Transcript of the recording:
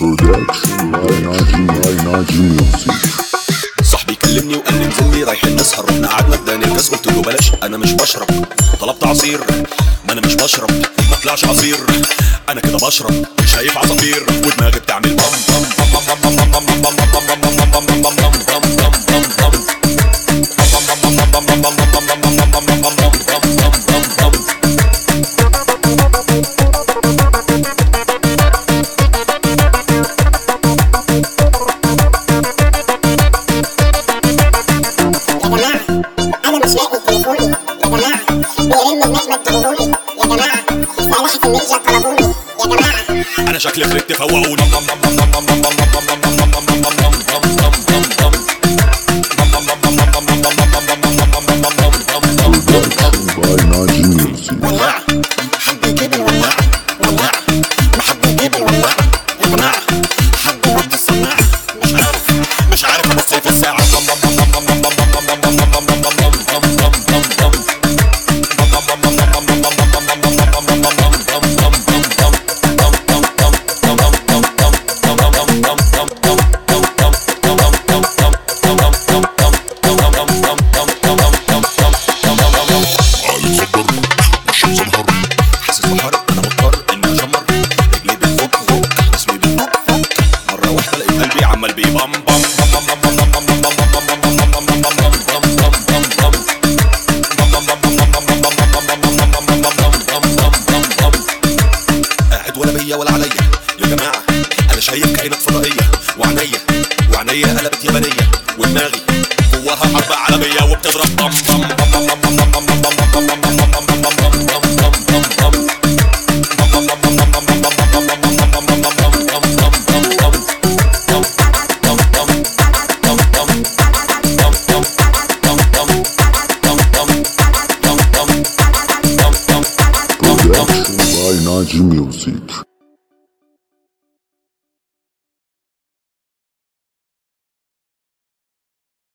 برودكشن باي ناجي ميوزك. صاحبي كلمني وقال لي انزل لي رايحين نسهر، رحنا قعدنا اداني الكاس قلت له بلاش انا مش بشرب، طلبت عصير ما انا مش بشرب، ما طلعش عصير انا كده بشرب، شايف عصافير ودماغي بتعمل بام بام بام بام بام بام بام بام بام بام انا شكلي فرقت فوقوني. ولاعة حد يجيب الولاعة، ولاعة ما حد يجيب الولاعة يا جماعة، حد يودي السماعة، مش عارف ابص في الساعة. عمال بيبام بام قاعد ولا بيا ولا عليا يا جماعة، انا شايف كائنات فضائية وعينيا قلبت يابانية، ودماغي جواها حرب عالمية وبتضرب بام بام Production by Naji Music.